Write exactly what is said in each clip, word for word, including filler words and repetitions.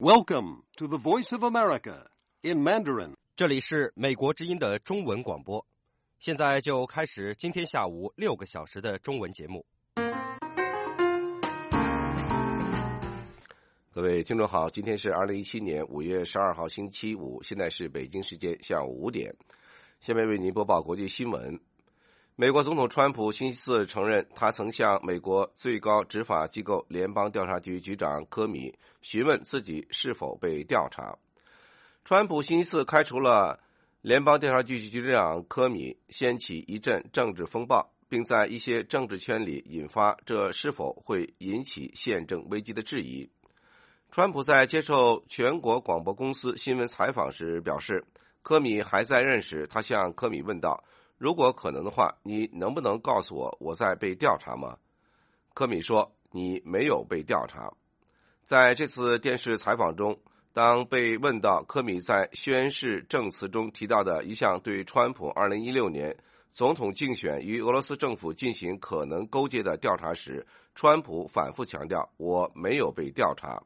Welcome to the Voice of America in Mandarin. 这里是美国之音的中文广播，现在就开始今天下午六个小时的中文节目。 各位听众好，今天是二零一七年五月十二号星期五，现在是北京时间下午五点。下面为您播报国际新闻。美国总统川普星期四承认，他曾向美国最高执法机构联邦调查局局长科米询问自己是否被调查。川普星期四开除了联邦调查局局长科米，掀起一阵政治风暴，并在一些政治圈里引发这是否会引起宪政危机的质疑。川普在接受全国广播公司新闻采访时表示，科米还在任时，他向科米问道，如果可能的话，你能不能告诉我我在被调查吗？科米说，你没有被调查。在这次电视采访中，当被问到科米在宣誓证词中提到的一项对川普二零一六年总统竞选与俄罗斯政府进行可能勾结的调查时，川普反复强调，我没有被调查。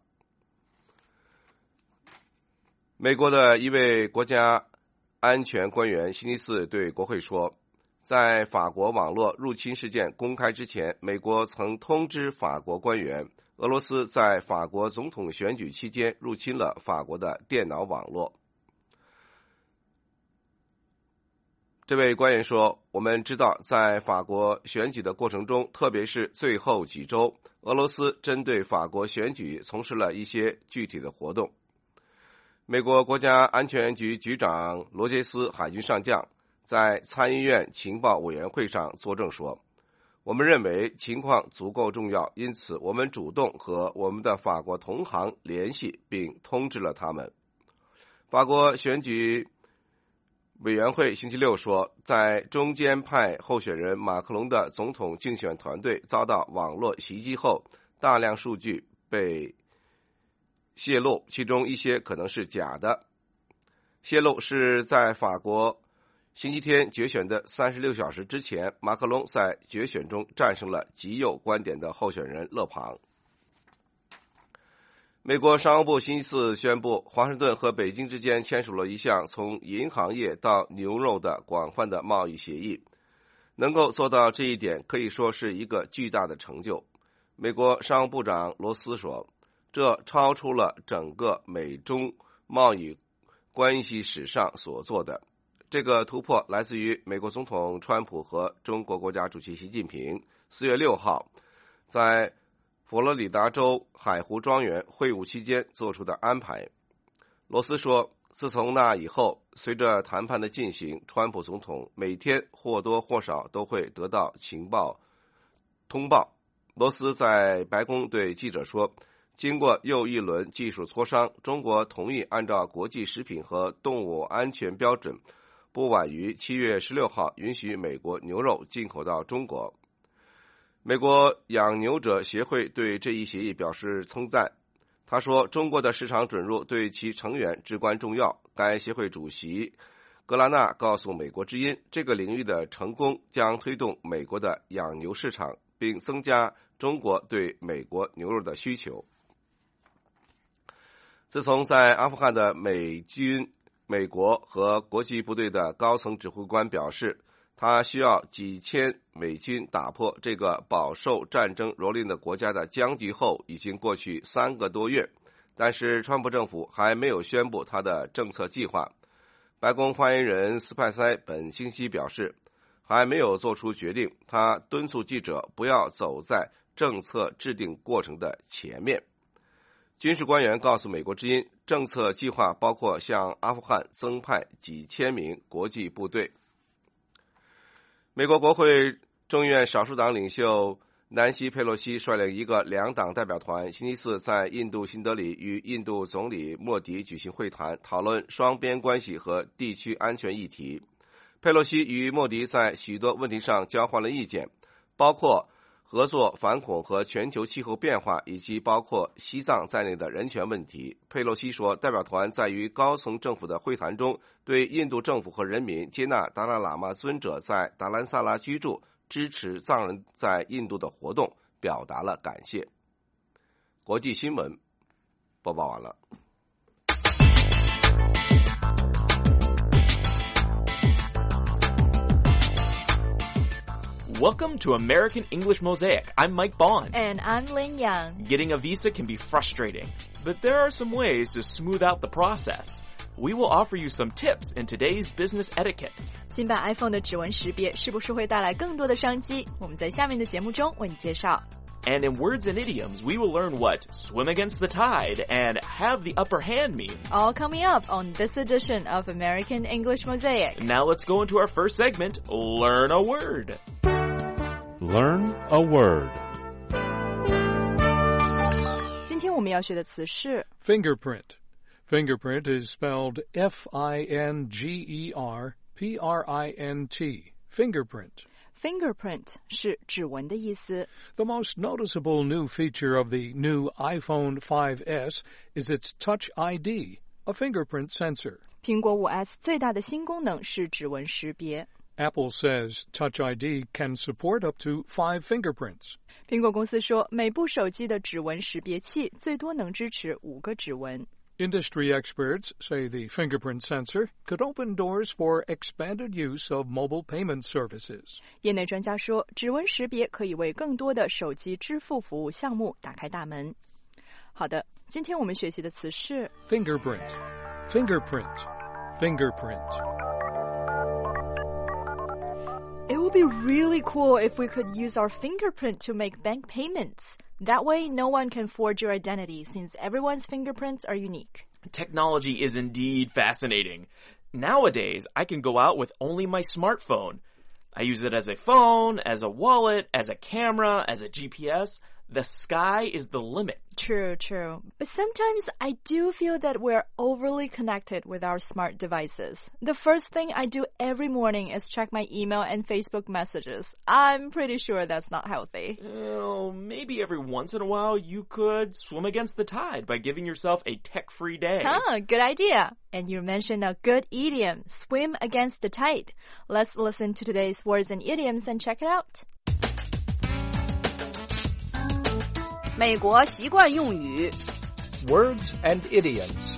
美国的一位国家安全官员星期四对国会说，在法国网络入侵事件公开之前，美国曾通知法国官员，俄罗斯在法国总统选举期间入侵了法国的电脑网络。这位官员说，我们知道在法国选举的过程中，特别是最后几周，俄罗斯针对法国选举从事了一些具体的活动。美国国家安全局局长罗杰斯海军上将在参议院情报委员会上作证说，我们认为情况足够重要，因此我们主动和我们的法国同行联系，并通知了他们。法国选举委员会星期六说，在中间派候选人马克龙的总统竞选团队遭到网络袭击后，大量数据被泄露，其中一些可能是假的。泄露是在法国星期天决选的三十六小时之前，马克龙在决选中战胜了极右观点的候选人勒庞。美国商务部星期四宣布，华盛顿和北京之间签署了一项从银行业到牛肉的广泛的贸易协议。能够做到这一点，可以说是一个巨大的成就。美国商务部长罗斯说，这超出了整个美中贸易关系史上所做的。这个突破来自于美国总统川普和中国国家主席习近平四月六号在佛罗里达州海湖庄园会晤期间做出的安排。罗斯说，自从那以后，随着谈判的进行，川普总统每天或多或少都会得到情报通报。罗斯在白宫对记者说，经过又一轮技术磋商，中国同意按照国际食品和动物安全标准，不晚于七月十六号允许美国牛肉进口到中国。美国养牛者协会对这一协议表示称赞。他说，中国的市场准入对其成员至关重要。该协会主席格拉纳告诉美国之音，这个领域的成功将推动美国的养牛市场，并增加中国对美国牛肉的需求。自从在阿富汗的美军、美国和国际部队的高层指挥官表示，他需要几千美军打破这个饱受战争蹂躏的国家的僵局后，已经过去三个多月，但是川普政府还没有宣布他的政策计划。白宫发言人斯派塞本星期表示，还没有做出决定，他敦促记者不要走在政策制定过程的前面。军事官员告诉美国之音，政策计划包括向阿富汗增派几千名国际部队。美国国会众议院少数党领袖南希·佩洛西率领一个两党代表团星期四在印度新德里与印度总理莫迪举行会谈，讨论双边关系和地区安全议题。佩洛西与莫迪在许多问题上交换了意见，包括合作反恐和全球气候变化，以及包括西藏在内的人权问题。佩洛西说，代表团在与高层政府的会谈中，对印度政府和人民接纳达赖喇嘛尊者在达兰萨拉居住、支持藏人在印度的活动表达了感谢。国际新闻播报完了。 Welcome to American English Mosaic. I'm Mike Bond. And I'm Lin Yang. Getting a visa can be frustrating, but there are some ways to smooth out the process. We will offer you some tips in today's business etiquette. 新版 iPhone 的指纹识别是不是会带来更多的商机？我们在下面的节目中为你介绍。 And in words and idioms, we will learn what swim against the tide and have the upper hand means. All coming up on this edition of American English Mosaic. Now let's go into our first segment, Learn a Word. Learn a word. 今天我们要学的词是 Fingerprint. Fingerprint is spelled F I N G E R P R I N T. Fingerprint.Fingerprint 是指纹的意思。The most noticeable new feature of the new iPhone five S is its Touch I D, a fingerprint sensor. 苹果五 S 最大的新功能是指纹识别。Apple says Touch I D can support up to five fingerprints. 苹果公司说，每部手机的指纹识别器最多能支持五个指纹。Industry experts say the fingerprint sensor could open doors for expanded use of mobile payment services. 业内专家说，指纹识别可以为更多的手机支付服务项目打开大门。好的，今天我们学习的词是 Fingerprint, Fingerprint, Fingerprint. It would be really cool if we could use our fingerprint to make bank payments.That way, no one can forge your identity since everyone's fingerprints are unique. Technology is indeed fascinating. Nowadays, I can go out with only my smartphone. I use it as a phone, as a wallet, as a camera, as a G P S. The sky is the limit. True, true. But sometimes I do feel that we're overly connected with our smart devices. The first thing I do every morning is check my email and Facebook messages. I'm pretty sure that's not healthy. Well, maybe every once in a while you could swim against the tide by giving yourself a tech-free day. Huh, good idea. And you mentioned a good idiom, swim against the tide. Let's listen to today's words and idioms and check it out. 美国习惯用语 Words and idioms.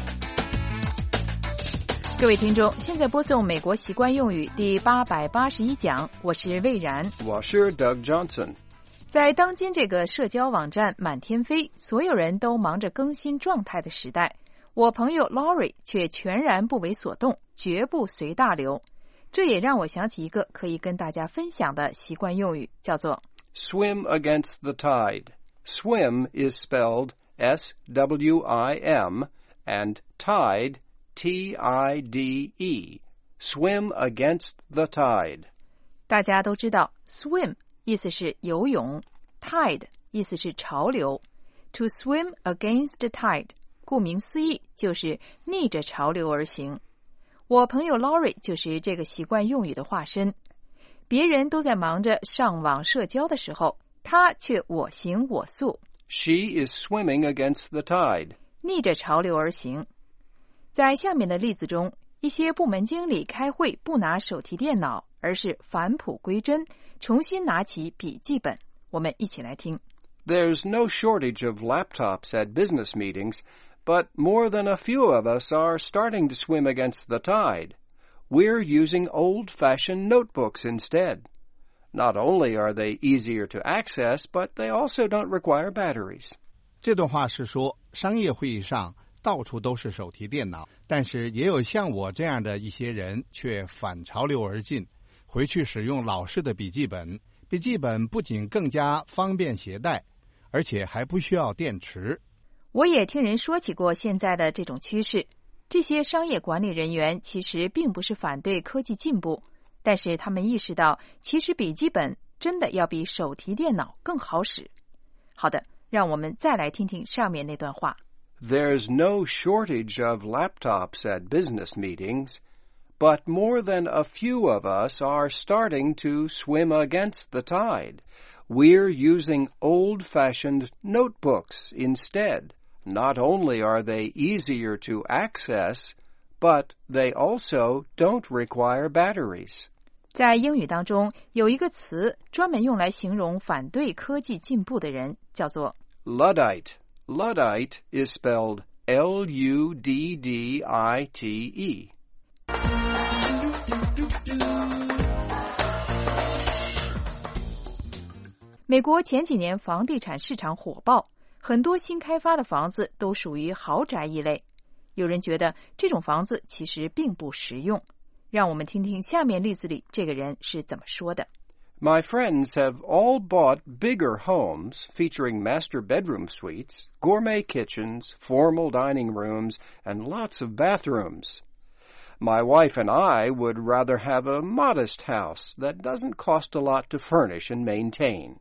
各位听众，现在播送美国习惯用语第八百八十一讲，我是魏然， 我是 Doug Johnson。 在当今这个社交网站满天飞，所有人都忙着更新状态的时代，我朋友 Laurie 却全然不为所动，绝不随大流。这也让我想起一个可以跟大家分享的习惯用语，叫做 Swim against the tide.Swim is spelled S W I M and tide, T I D E. Swim against the tide. 大家都知道 swim 意思是游泳， tide 意思是潮流。To swim against the tide 顾名思义就是逆着潮流而行。我朋友 Laurie 就是这个习惯用语的化身。别人都在忙着上网社交的时候，他却我行我素。 She is swimming against the tide. 逆着潮流而行。在下面的例子中，一些部门经理开会不拿手提电脑，而是返璞归真，重新拿起笔记本。我们一起来听。 There's no shortage of laptops at business meetings, but more than a few of us are starting to swim against the tide. We're using old-fashioned notebooks instead.Not only are they easier to access, but they also don't require batteries. 这段话是说，商业会议上到处都是手提电脑，但是也有像我这样的一些人却反潮流而进，回去使用老式的笔记本。笔记本不仅更加方便携带，而且还不需要电池。 我也听人说起过现在的这种趋势。这些商业管理人员其实并不是反对科技进步，但是他们意识到，其实笔记本真的要比手提电脑更好使。好的，让我们再来听听上面那段话。 There's no shortage of laptops at business meetings, but more than a few of us are starting to swim against the tide. We're using old-fashioned notebooks instead. Not only are they easier to access, but they also don't require batteries. 在英语当中，有一个词专门用来形容反对科技进步的人，叫做 Luddite. Luddite is spelled L U D D I T E. 美国前几年房地产市场火爆，很多新开发的房子都属于豪宅一类。有人觉得这种房子其实并不实用。让我们听听下面例子里这个人是怎么说的。 My friends have all bought bigger homes featuring master bedroom suites, gourmet kitchens, formal dining rooms, and lots of bathrooms. My wife and I would rather have a modest house that doesn't cost a lot to furnish and maintain.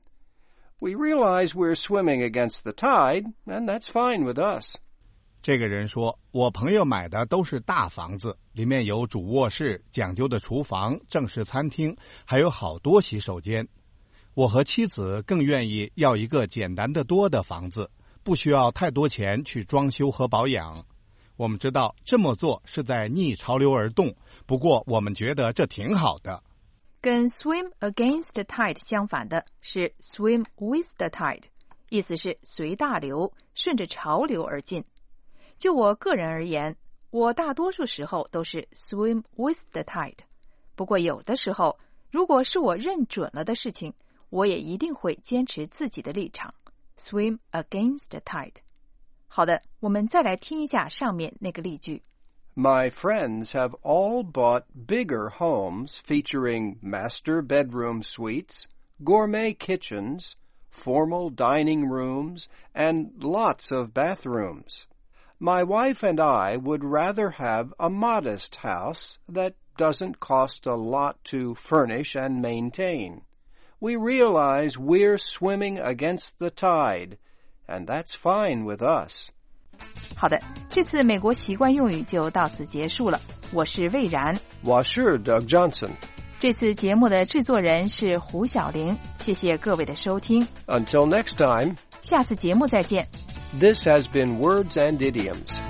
We realize we're swimming against the tide, and that's fine with us. 这个人说，我朋友买的都是大房子，里面有主卧室、讲究的厨房、正式餐厅，还有好多洗手间。我和妻子更愿意要一个简单的多的房子，不需要太多钱去装修和保养。我们知道这么做是在逆潮流而动，不过我们觉得这挺好的。 跟 swim against the tide 相反的是 swim with the tide， 意思是随大流，顺着潮流而进。就我个人而言，我大多数时候都是 swim with the tide。不过有的时候，如果是我认准了的事情，我也一定会坚持自己的立场 ，swim against the tide。好的，我们再来听一下上面那个例句。 My friends have all bought bigger homes featuring master bedroom suites, gourmet kitchens, formal dining rooms, and lots of bathrooms.My wife and I would rather have a modest house that doesn't cost a lot to furnish and maintain. We realize we're swimming against the tide, and that's fine with us. 好的，这次美国习惯用语就到此结束了。我是魏然， 我是 Doug Johnson。 这次节目的制作人是胡小玲，谢谢各位的收听。 Until next time. 下次节目再见。 This has been Words and Idioms.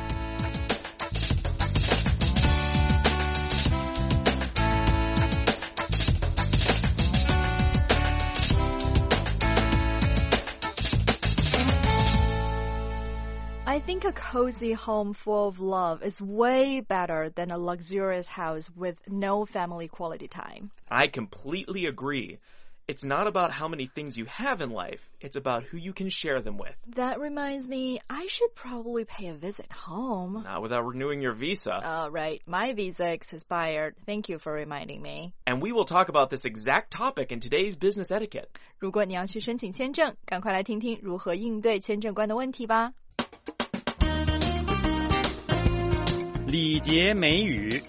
I think a cozy home full of love is way better than a luxurious house with no family quality time. I completely agree.It's not about how many things you have in life. It's about who you can share them with. That reminds me, I should probably pay a visit home. Not without renewing your visa. Oh, right. My visa expired. Thank you for reminding me. And we will talk about this exact topic in today's business etiquette. 如果你要去申请签证，赶快来听听如何应对签证官的问题吧。 礼节美语。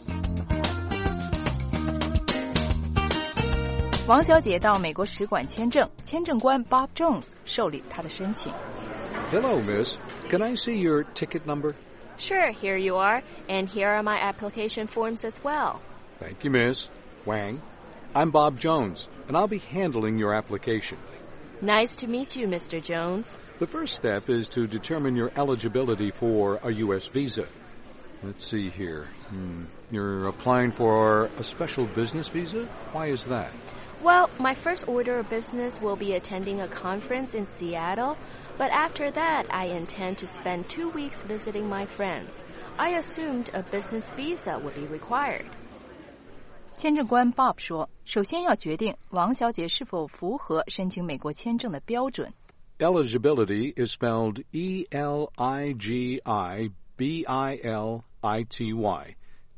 王小姐到美国使馆签证，签证官 Bob Jones 受理她的申请。 Hello, miss. Can I see your ticket number? Sure, here you are. And here are my application forms as well. Thank you, miss. Wang. I'm Bob Jones, and I'll be handling your application. Nice to meet you, Mister Jones. The first step is to determine your eligibility for a U S visa. Let's see here. Hmm. You're applying for a special business visa? Why is that?Well, my first order of business will be attending a conference in Seattle, but after that, I intend to spend two weeks visiting my friends. I assumed a business visa would be required. 签证官 Bob 说，首先要决定王小姐是否符合申请美国签证的标准。 Eligibility is spelled E L I G I B I L I T Y.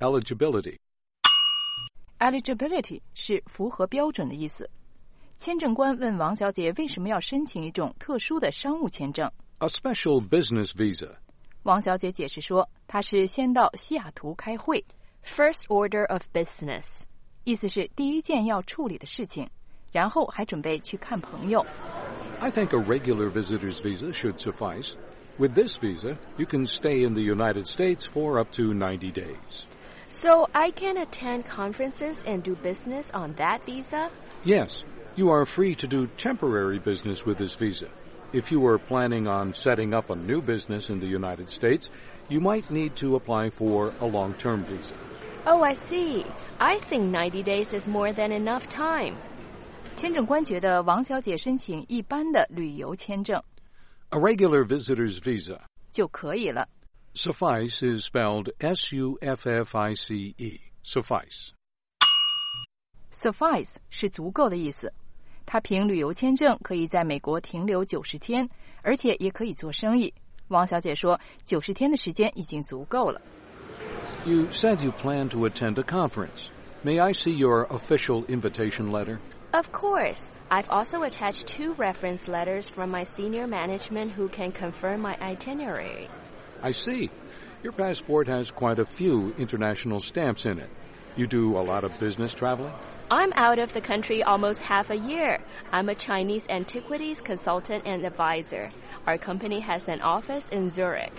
Eligibility.Eligibility 是符合标准的意思。签证官问王小姐为什么要申请一种特殊的商务签证 A special business visa. 王小姐解释说，她是先到西雅图开会 First order of business. 意思是第一件要处理的事情，然后还准备去看朋友。 I think a regular visitor's visa should suffice. With this visa, you can stay in the United States for up to ninety days.So I can attend conferences and do business on that visa? Yes. You are free to do temporary business with this visa. If you are planning on setting up a new business in the United States, you might need to apply for a long-term visa. Oh, I see. I think ninety days is more than enough time. 签证官觉得王小姐申请一般的旅游签证 A regular visitor's visa 就可以了。 Suffice is spelled S U F F I C E. Suffice. Suffice 是足够的意思。 他凭旅游签证可以在美国停留九十天，而且也可以做生意。王小姐说，九十天的时间已经足够了。 You said you plan to attend a conference. May I see your official invitation letter? Of course. I've also attached two reference letters from my senior management who can confirm my itinerary. I see. Your passport has quite a few international stamps in it. You do a lot of business traveling? I'm out of the country almost half a year. I'm a Chinese antiquities consultant and advisor. Our company has an office in Zurich.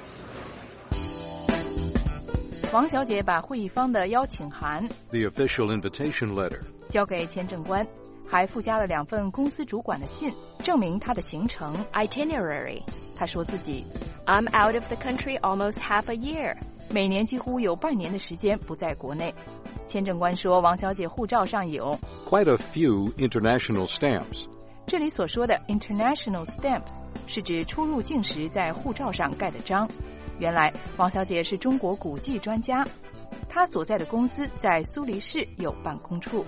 王小姐把会议方的邀请函 The official invitation letter 交给签证官，还附加了两份公司主管的信，证明她的行程 itinerary. 她说自己 I'm out of the country almost half a year. 每年几乎有半年的时间不在国内。签证官说，王小姐护照上有 quite a few international stamps. 这里所说的 international stamps 是指出入境时在护照上盖的章。原来王小姐是中国古迹专家，她所在的公司在苏黎世有办公处。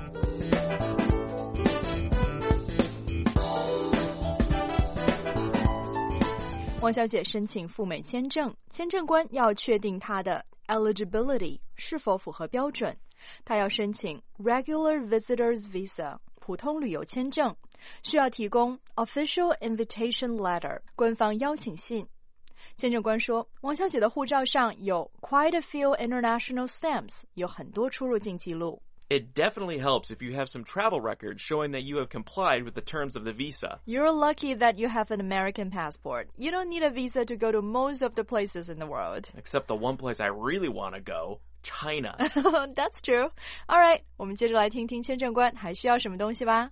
王小姐申请赴美签证，签证官要确定她的 eligibility 是否符合标准。她要申请 regular visitors visa 普通旅游签证，需要提供 official invitation letter 官方邀请信。签证官说，王小姐的护照上有 quite a few international stamps 有很多出入境记录。 It definitely helps if you have some travel records showing that you have complied with the terms of the visa. You're lucky that you have an American passport. You don't need a visa to go to most of the places in the world. Except the one place I really want to go, China. That's true. All right, 我们接着来听听签证官还需要什么东西吧。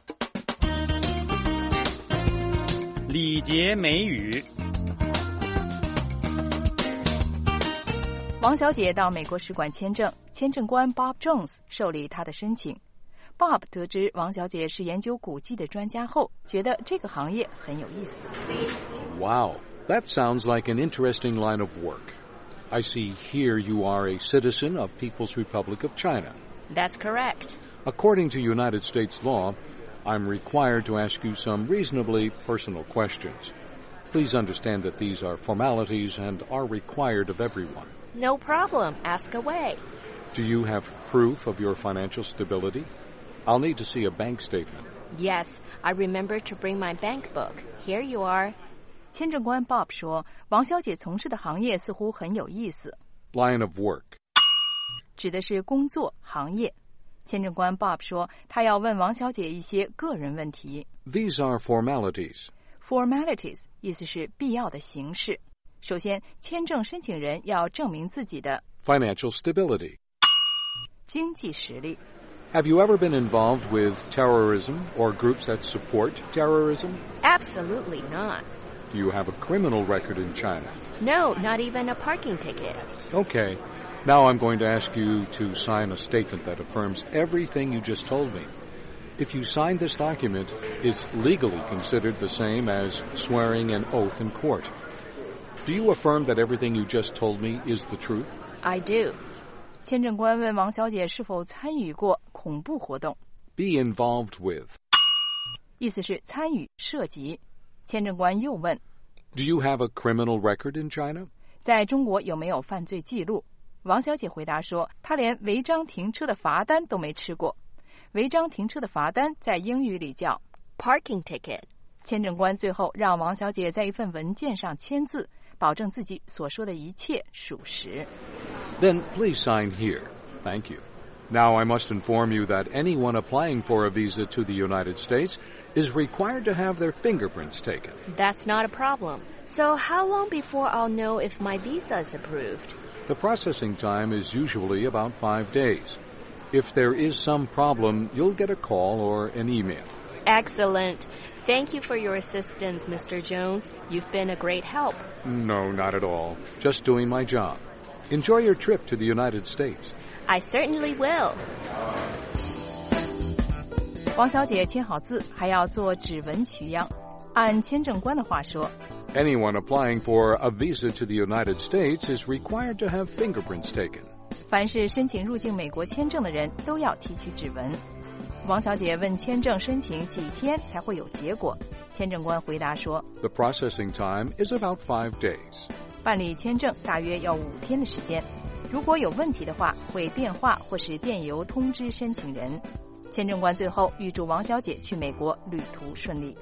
礼节美语。 王小姐到美国使馆签证，签证官 Bob Jones 受理她的申请。Bob 得知王小姐是研究古迹的专家后，觉得这个行业很有意思。 Wow, that sounds like an interesting line of work. I see here you are a citizen of People's Republic of China. That's correct. According to United States law, I'm required to ask you some reasonably personal questions. Please understand that these are formalities and are required of everyone.No problem. Ask away. Do you have proof of your financial stability? I'll need to see a bank statement. Yes, I remember to bring my bank book. Here you are. 签证官 Bob 说，王小姐从事的行业似乎很有意思。 Line of work 指的是工作行业。签证官 Bob 说，他要问王小姐一些个人问题。 These are formalities. Formalities 意思是必要的形式。首先，签证申请人要证明自己的 financial stability 经济实力。 Have you ever been involved with terrorism or groups that support terrorism? Absolutely not. Do you have a criminal record in China? No, not even a parking ticket. Okay. Now I'm going to ask you to sign a statement that affirms everything you just told me. If you sign this document, it's legally considered the same as swearing an oath in court.Do you affirm that everything you just told me is the truth? I do. 签证官问王小姐是否参与过恐怖活动。 Be involved with. 意思是参与、涉及。签证官又问 Do you have a criminal record in China? 在中国有没有犯罪记录？王小姐回答说，她连违章停车的罚单都没吃过。违章停车的罚单在英语里叫 parking ticket。 签证官最后让王小姐在一份文件上签字，保证自己所说的一切属实。 Then please sign here. Thank you. Now I must inform you that anyone applying for a visa to the United States is required to have their fingerprints taken. That's not a problem. So how long before I'll know if my visa is approved? The processing time is usually about five days. If there is some problem, you'll get a call or an email. Excellent. Thank you for your assistance, Mister Jones. You've been a great help. No, not at all. Just doing my job. Enjoy your trip to the United States. I certainly will. 王小姐签好字，还要做指纹取样。按签证官的话说 Anyone applying for a visa to the United States is required to have fingerprints taken. 凡是申请入境美国签证的人都要提取指纹。 王小姐问签证申请几天才会有结果，签证官回答说 The processing time is about five days. 办理签证大约要五天的时间，如果有问题的话，会电话或是电邮通知申请人。签证官最后预祝王小姐去美国旅途顺利。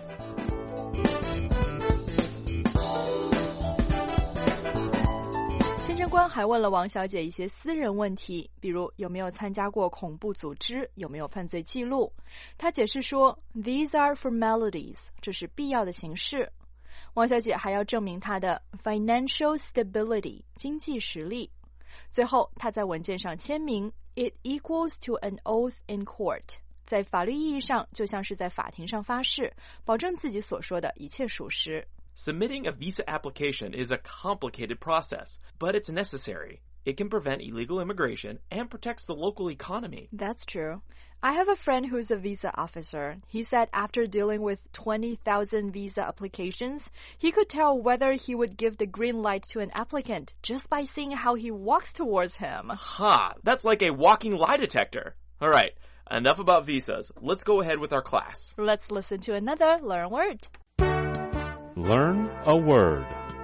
签证官还问了王小姐一些私人问题，比如有没有参加过恐怖组织，有没有犯罪记录。她解释说 These are formalities， 这是必要的形式。王小姐还要证明她的 financial stability， 经济实力。最后她在文件上签名 It equals to an oath in court， 在法律意义上就像是在法庭上发誓，保证自己所说的一切属实。 Submitting a visa application is a complicated process, but it's necessary. It can prevent illegal immigration and protects the local economy. That's true. I have a friend who's a visa officer. He said after dealing with twenty thousand visa applications, he could tell whether he would give the green light to an applicant just by seeing how he walks towards him. Ha! That's like a walking lie detector. All right, enough about visas. Let's go ahead with our class. Let's listen to another Learn Word. Learn a word.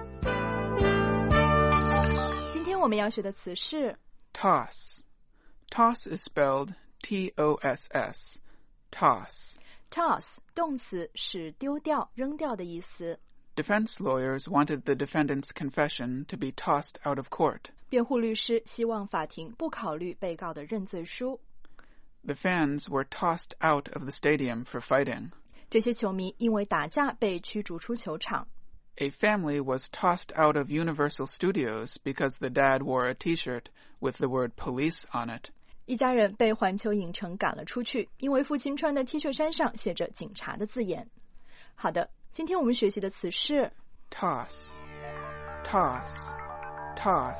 今天我们要学的词是 Toss. Toss is spelled T O S S. Toss. Toss 动词是丢掉、扔掉的意思。 Defense lawyers wanted the defendant's confession to be tossed out of court. 辩护律师希望法庭不考虑被告的认罪书。 The fans were tossed out of the stadium for fighting. 这些球迷因为打架被驱逐出球场。 A family was tossed out of Universal Studios because the dad wore a T-shirt with the word police on it. 一家人被环球影城赶了出去，因为父亲穿的 T 恤衫上写着警察的字眼。好的，今天我们学习的词是 Toss. Toss. Toss.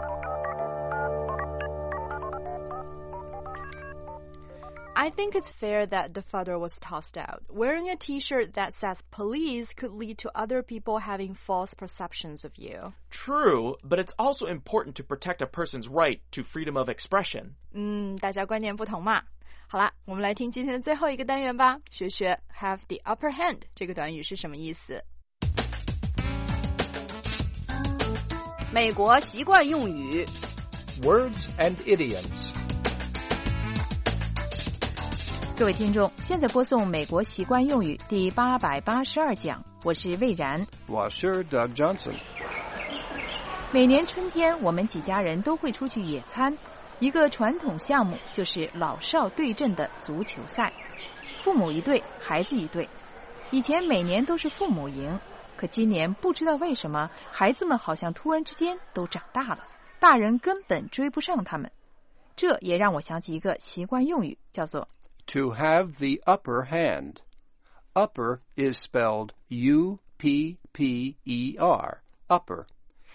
I think it's fair that the father was tossed out. Wearing a T-shirt that says police could lead to other people having false perceptions of you. True, but it's also important to protect a person's right to freedom of expression. 嗯，大家观点不同嘛。好啦，我们来听今天的最后一个单元吧，学学 have the upper hand 这个短语是什么意思。 美国习惯用语 Words and idioms。 各位听众，现在播送美国习惯用语第八百八十二讲，我是魏然， 我是 Doug Johnson。 每年春天，我们几家人都会出去野餐，一个传统项目就是老少对阵的足球赛，父母一队，孩子一队。以前每年都是父母赢，可今年不知道为什么，孩子们好像突然之间都长大了，大人根本追不上他们。这也让我想起一个习惯用语，叫做 To have the upper hand. Upper is spelled U P P E R. Upper.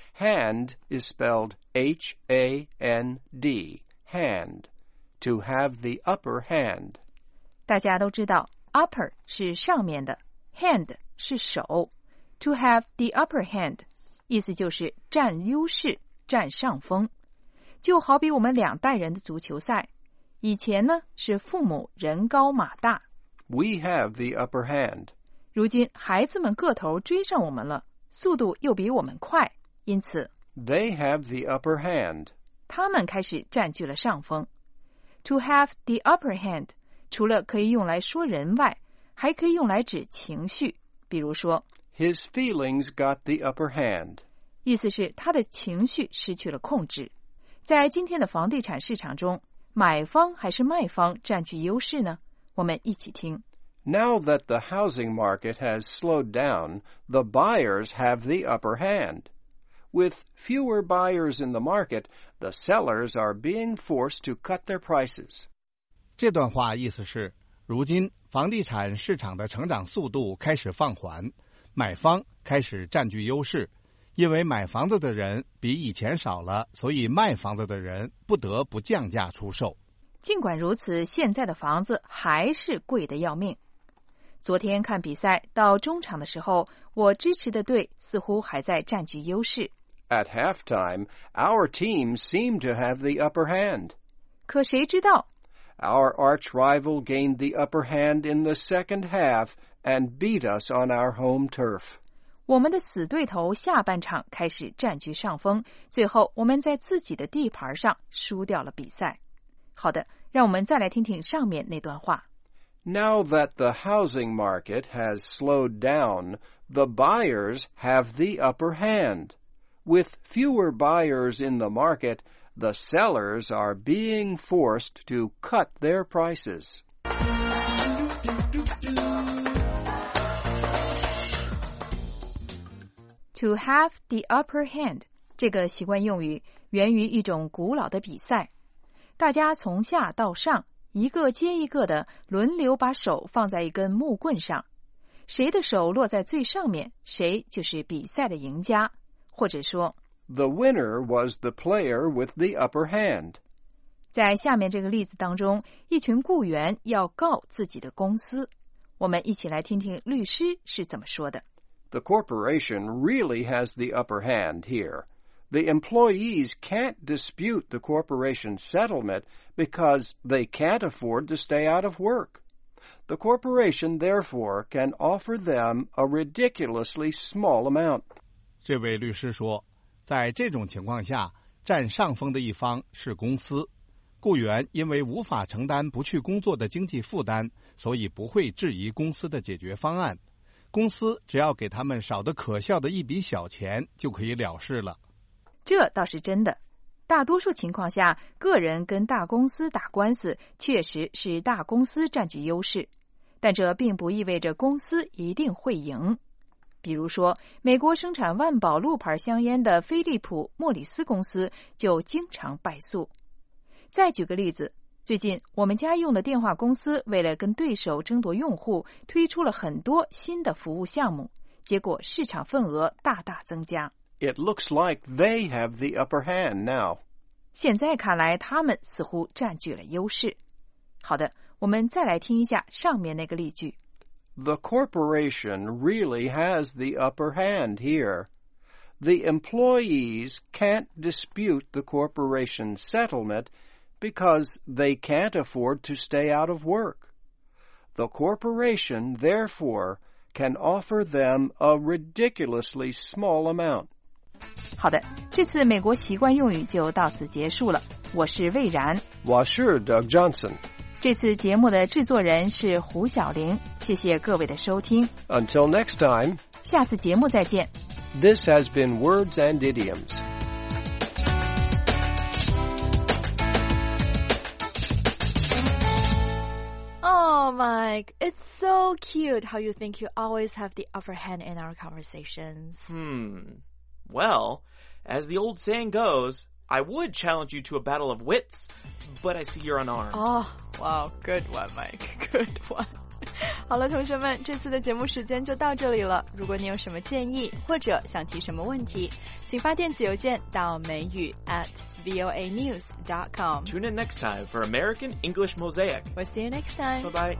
Hand is spelled H A N D. Hand. To have the upper hand. 大家都知道 upper 是上面的， hand 是手。To have the upper hand 意思就是占优势，占上风。就好比我们两代人的足球赛，以前呢是父母人高马大 We have the upper hand. 如今孩子们个头追上我们了，速度又比我们快，因此 They have the upper hand. 他们开始占据了上风。To have the upper hand 除了可以用来说人外，还可以用来指情绪，比如说 His feelings got the upper hand. 意思是他的情绪失去了控制。在今天的房地产市场中，买方还是卖方占据优势呢？我们一起听。 Now that the housing market has slowed down, the buyers have the upper hand. With fewer buyers in the market, the sellers are being forced to cut their prices. 这段话意思是，如今房地产市场的成长速度开始放缓，买方开始占据优势。因为买房子的人比以前少了，所以卖房子的人不得不降价出售。 尽管如此，现在的房子还是贵得要命。昨天看比赛到中场的时候，我支持的队似乎还在占据优势。 At halftime, our team seemed to have the upper hand. 可谁知道 Our arch rival gained the upper hand in the second half and beat us on our home turf. 我们的死对头下半场开始占据上风，最后我们在自己的地盘上输掉了比赛。好的，让我们再来听听上面那段话。 Now that the housing market has slowed down, the buyers have the upper hand. With fewer buyers in the market, the sellers are being forced to cut their prices. To have the upper hand 这个习惯用语源于一种古老的比赛，大家从下到上一个接一个的轮流把手放在一根木棍上，谁的手落在最上面，谁就是比赛的赢家，或者说 The winner was the player with the upper hand. 在下面这个例子当中，一群雇员要告自己的公司，我们一起来听听律师是怎么说的。 The corporation really has the upper hand here. The employees can't dispute the corporation's settlement because they can't afford to stay out of work. The corporation, therefore, can offer them a ridiculously small amount. 这位律师说，在这种情况下，占上风的一方是公司。雇员因为无法承担不去工作的经济负担，所以不会质疑公司的解决方案。公司只要给他们少得可笑的一笔小钱，就可以了事了。 这倒是真的。大多数情况下，个人跟大公司打官司，确实是大公司占据优势，但这并不意味着公司一定会赢。比如说，美国生产万宝路牌香烟的菲利普·莫里斯公司就经常败诉。再举个例子，最近我们家用的电话公司为了跟对手争夺用户，推出了很多新的服务项目，结果市场份额大大增加。 It looks like they have the upper hand now. 现在看来，他们似乎占据了优势。好的，我们再来听一下上面那个例句。 The corporation really has the upper hand here. The employees can't dispute the corporation's settlement because they can't afford to stay out of work. The corporation, therefore, can offer them a ridiculously small amount. 好的，这次美国习惯用语就到此结束了。我是魏然， 我是 Doug Johnson。 这次节目的制作人是胡小玲，谢谢各位的收听。 Until next time， 下次节目再见。 This has been Words and Idioms. Oh, Mike, it's so cute how you think you always have the upper hand in our conversations. Hmm. Well, as the old saying goes, I would challenge you to a battle of wits, but I see you're unarmed. Oh, wow. Good one, Mike. Good one. 好了，同学们，这次的节目时间就到这里了。如果你有什么建议或者想提什么问题，请发电子邮件到美语 at voa news dot com. Tune in next time for American English Mosaic. We'll see you next time. Bye-bye.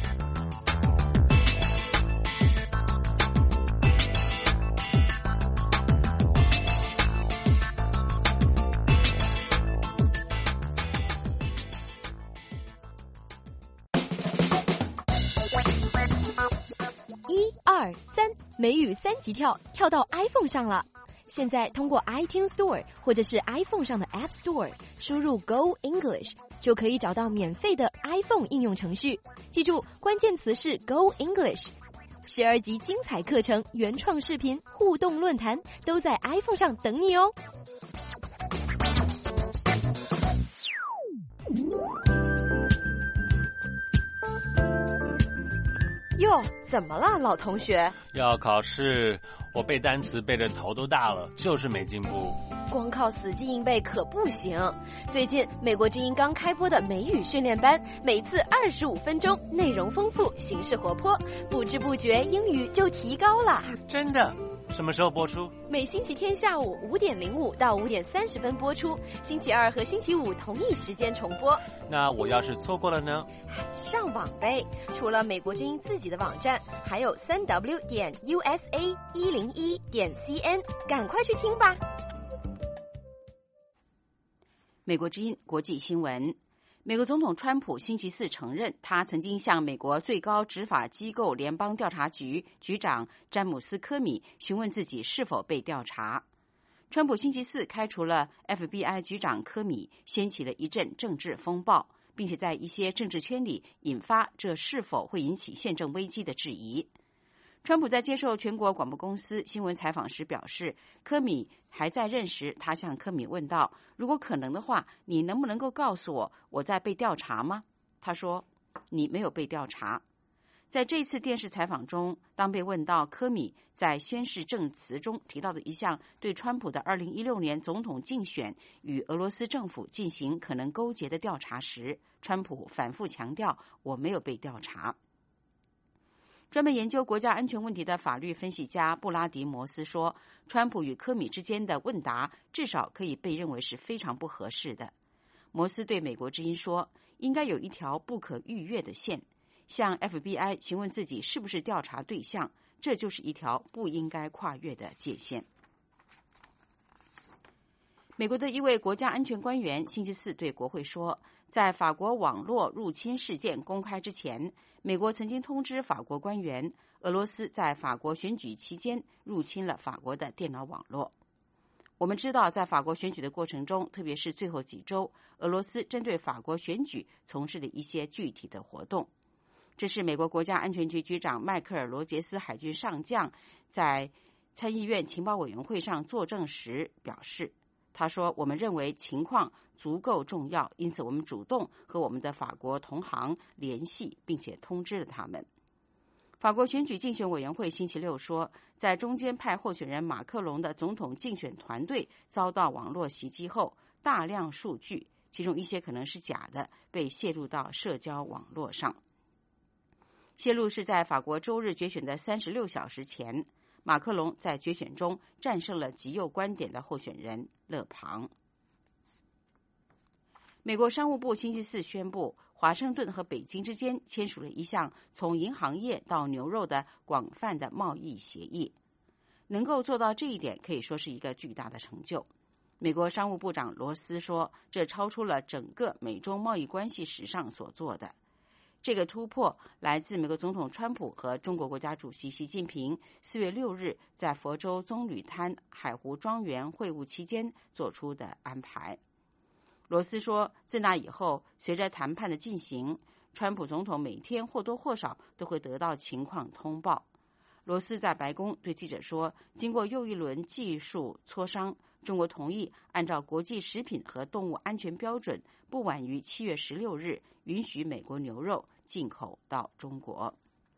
一二三，美语三级跳，跳到 iPhone 上了。现在通过 iTunes Store 或者是 iPhone 上的 App Store 输入 Go English 就可以找到免费的 iPhone 应用程序。记住，关键词是 Go English。十二集精彩课程、原创视频、互动论坛都在 iPhone 上等你哦。 哟，怎么了，老同学？ 要考试，我背单词背得头都大了，就是没进步。 光靠死记硬背可不行。最近美国之音刚开播的美语训练班，每次二十五分钟，内容丰富，形式活泼，不知不觉英语就提高了。 真的？什么时候播出？ 每星期天下午五点零五到五点三十分播出，星期二和星期五同一时间重播。 那我要是错过了呢？ 上网呗，除了美国之音自己的网站，还有三 w 点 u s a 一零一点 c n， 赶快去听吧。 美国之音国际新闻。 美国总统川普星期四承认，他曾经向美国最高执法机构联邦调查局局长詹姆斯·科米询问自己是否被调查。川普星期四开除了 F B I 局长科米，掀起了一阵政治风暴，并且在一些政治圈里引发这是否会引起宪政危机的质疑。川普在接受全国广播公司新闻采访时表示，科米还在任时，他向科米问道，如果可能的话，你能不能够告诉我我在被调查吗？他说，你没有被调查。在这次电视采访中，当被问到科米在宣誓证词中提到的一项对川普的二零一六年总统竞选与俄罗斯政府进行可能勾结的调查时，川普反复强调，我没有被调查。专门研究国家安全问题的法律分析家布拉迪摩斯说，川普与科米之间的问答至少可以被认为是非常不合适的。摩斯对美国之音说，应该有一条不可逾越的线，向 F B I 询问自己是不是调查对象，这就是一条不应该跨越的界限。美国的一位国家安全官员星期四对国会说，在法国网络入侵事件公开之前，美国曾经通知法国官员，俄罗斯在法国选举期间入侵了法国的电脑网络。我们知道，在法国选举的过程中，特别是最后几周，俄罗斯针对法国选举从事了一些具体的活动。这是美国国家安全局局长迈克尔·罗杰斯海军上将在参议院情报委员会上作证时表示，他说，我们认为情况足够重要，因此我们主动和我们的法国同行联系，并且通知了他们。法国选举竞选委员会星期六说，在中间派候选人马克龙的总统竞选团队遭到网络袭击后，大量数据，其中一些可能是假的，被泄露到社交网络上。泄露是在法国周日决选的三十六小时前，马克龙在决选中战胜了极右观点的候选人勒庞。美国商务部星期四宣布，华盛顿和北京之间签署了一项从银行业到牛肉的广泛的贸易协议。能够做到这一点，可以说是一个巨大的成就。美国商务部长罗斯说，这超出了整个美中贸易关系史上所做的。这个突破来自美国总统川普和中国国家主席习近平四月六日在佛州棕榈滩海湖庄园会晤期间做出的安排。罗斯说，自那以后，随着谈判的进行，川普总统每天或多或少都会得到情况通报。罗斯在白宫对记者说，经过又一轮技术磋商，中国同意按照国际食品和动物安全标准，不晚于七月十六日允许美国牛肉进口到中国。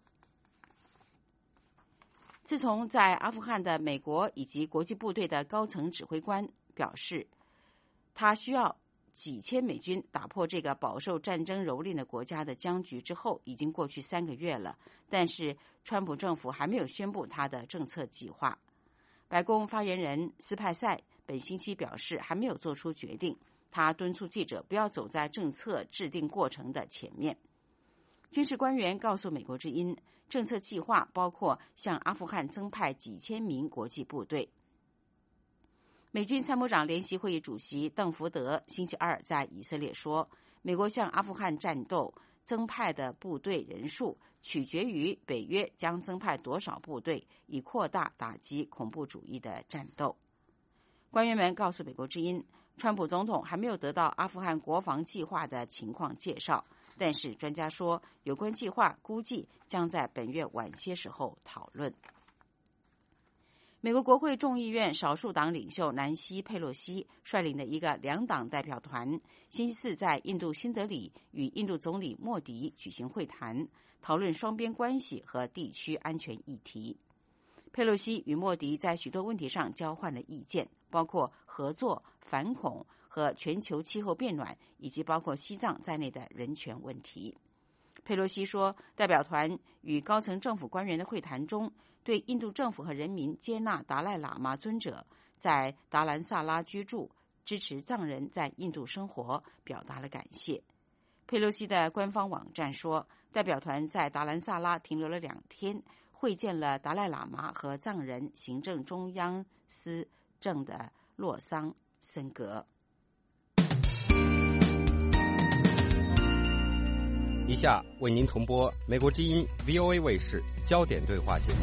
自从在阿富汗的美国以及国际部队的高层指挥官表示，他需要几千美军打破这个饱受战争蹂躏的国家的僵局之后，已经过去三个月了，但是川普政府还没有宣布他的政策计划。白宫发言人斯派塞本星期表示，还没有做出决定。他敦促记者不要走在政策制定过程的前面。军事官员告诉美国之音，政策计划包括向阿富汗增派几千名国际部队。美军参谋长联席会议主席邓福德星期二在以色列说，美国向阿富汗战斗增派的部队人数取决于北约将增派多少部队，以扩大打击恐怖主义的战斗。官员们告诉美国之音，川普总统还没有得到阿富汗国防计划的情况介绍，但是专家说，有关计划估计将在本月晚些时候讨论。美国国会众议院少数党领袖南希·佩洛西率领的一个两党代表团星期四在印度新德里与印度总理莫迪举行会谈，讨论双边关系和地区安全议题。佩洛西与莫迪在许多问题上交换了意见，包括合作、反恐和全球气候变暖，以及包括西藏在内的人权问题。佩洛西说，代表团与高层政府官员的会谈中，对印度政府和人民接纳达赖喇嘛尊者在达兰萨拉居住、支持藏人在印度生活表达了感谢。佩洛西的官方网站说，代表团在达兰萨拉停留了两天，会见了达赖喇嘛和藏人行政中央司政的洛桑森格。 以下为您重播美国之音 V O A 卫视焦点对话节目。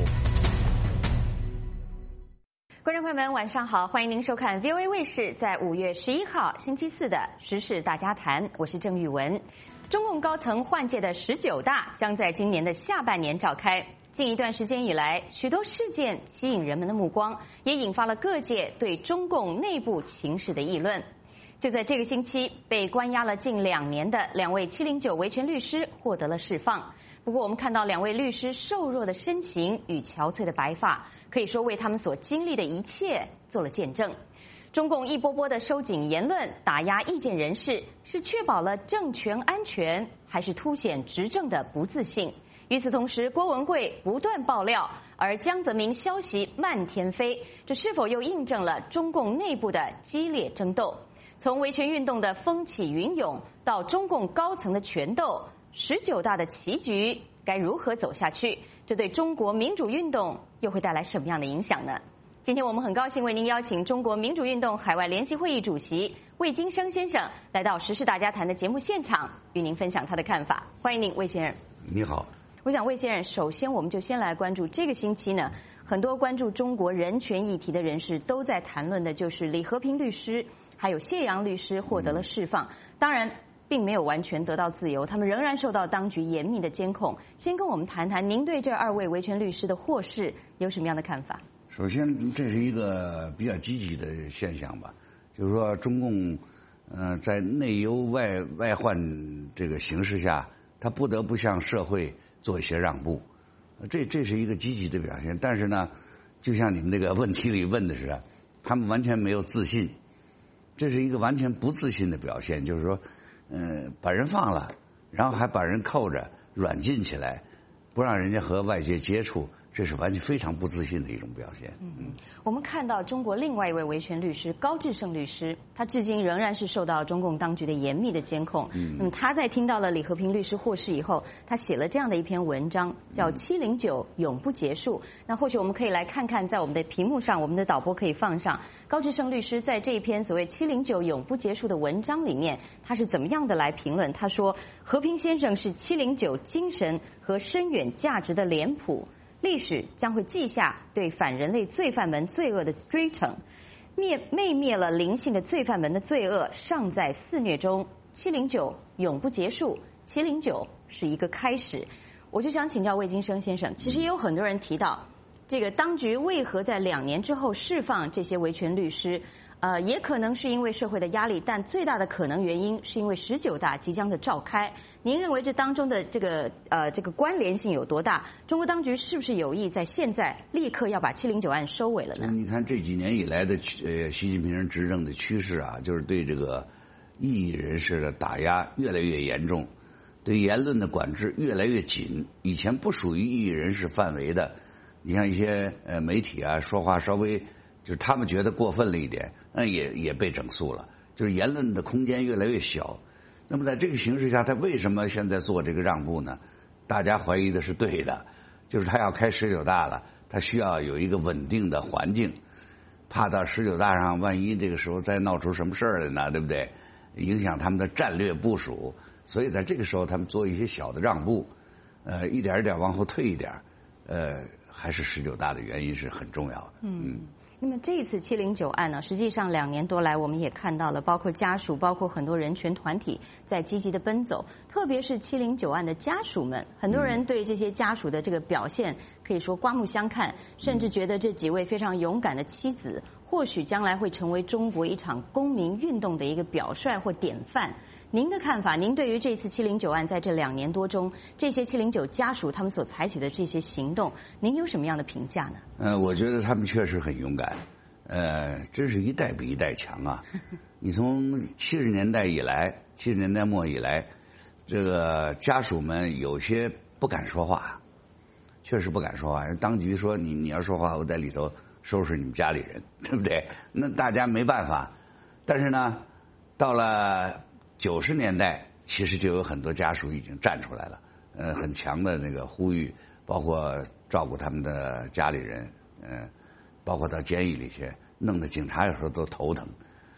观众朋友们，晚上好，欢迎您收看 V O A 卫视在五月十一号星期四的时事大家谈，我是郑玉文。中共高层换届的十九大将在今年的下半年召开。近一段时间以来，许多事件吸引人们的目光，也引发了各界对中共内部情势的议论。就在这个星期，被关押了近两年的两位七零九维权律师获得了释放。不过，我们看到两位律师瘦弱的身形与憔悴的白发，可以说为他们所经历的一切做了见证。中共一波波的收紧言论、打压意见人士，是确保了政权安全，还是凸显执政的不自信？与此同时，郭文贵不断爆料，而江泽民消息漫天飞，这是否又印证了中共内部的激烈争斗？从维权运动的风起云涌到中共高层的权斗，十九大的棋局该如何走下去？这对中国民主运动又会带来什么样的影响呢？今天我们很高兴为您邀请中国民主运动海外联席会议主席魏金生先生来到时事大家谈的节目现场，与您分享他的看法。欢迎您，魏先生。 你好。 我想魏先生，首先我们就先来关注这个星期呢，很多关注中国人权议题的人士都在谈论的就是李和平律师还有谢阳律师获得了释放，当然并没有完全得到自由，他们仍然受到当局严密的监控。先跟我们谈谈您对这二位维权律师的获释有什么样的看法？ 首先，这是一个比较积极的现象吧，就是说中共呃在内忧外外患这个形势下，他不得不向社会做一些让步，这这是一个积极的表现。但是呢，就像你们这个问题里问的是，他们完全没有自信，这是一个完全不自信的表现。就是说，嗯、呃，把人放了，然后还把人扣着软禁起来，不让人家和外界接触，这是完全非常不自信的一种表现。 嗯，我们看到中国另外一位维权律师高志胜律师，他至今仍然是受到中共当局的严密的监控。嗯，那么他在听到了李和平律师获释以后，他写了这样的一篇文章，叫《七零九永不结束》。那或许我们可以来看看，在我们的屏幕上，我们的导播可以放上高志胜律师在这一篇所谓“七零九永不结束”的文章里面，他是怎么样的来评论？他说，和平先生是七零九精神和深远价值的脸谱。历史将会记下对反人类罪犯们罪恶的追惩，灭灭灭了灵性的罪犯们的罪恶尚在肆虐中。七零九永不结束，七零九是一个开始。我就想请教魏金生先生，其实也有很多人提到，这个当局为何在两年之后释放这些维权律师？呃，也可能是因为社会的压力，但最大的可能原因是因为十九大即将的召开。您认为这当中的这个呃这个关联性有多大？中国当局是不是有意在现在立刻要把七零九案收尾了呢？ 你看这几年以来的呃习近平人执政的趋势啊，就是对这个异议人士的打压越来越严重，对言论的管制越来越紧。以前不属于异议人士范围的，你像一些呃媒体啊说话稍微。就是他们觉得过分了一点，那也也被整肃了。就是言论的空间越来越小。那么在这个形势下，他为什么现在做这个让步呢？大家怀疑的是对的，就是他要开十九大了，他需要有一个稳定的环境，怕到十九大上万一这个时候再闹出什么事儿来呢，对不对？影响他们的战略部署。所以在这个时候，他们做一些小的让步，呃，一点一点往后退一点，呃，还是十九大的原因是很重要的。嗯。嗯那么这一次七零九案呢，实际上两年多来，我们也看到了，包括家属，包括很多人权团体在积极的奔走。特别是七零九案的家属们，很多人对这些家属的这个表现可以说刮目相看，甚至觉得这几位非常勇敢的妻子，或许将来会成为中国一场公民运动的一个表率或典范。您的看法，您对于这次七零九案在这两年多中，这些七零九家属他们所采取的这些行动，您有什么样的评价呢？ 呃，我觉得他们确实很勇敢，呃，真是一代比一代强啊！你从七十年代以来，七十年代末以来，这个家属们有些不敢说话，确实不敢说话。当局说你你要说话，我在里头收拾你们家里人，对不对？那大家没办法。但是呢，到了九十年代，其实就有很多家属已经站出来了，呃，很强的那个呼吁，包括照顾他们的家里人，呃，包括到监狱里去，弄得警察有时候都头疼。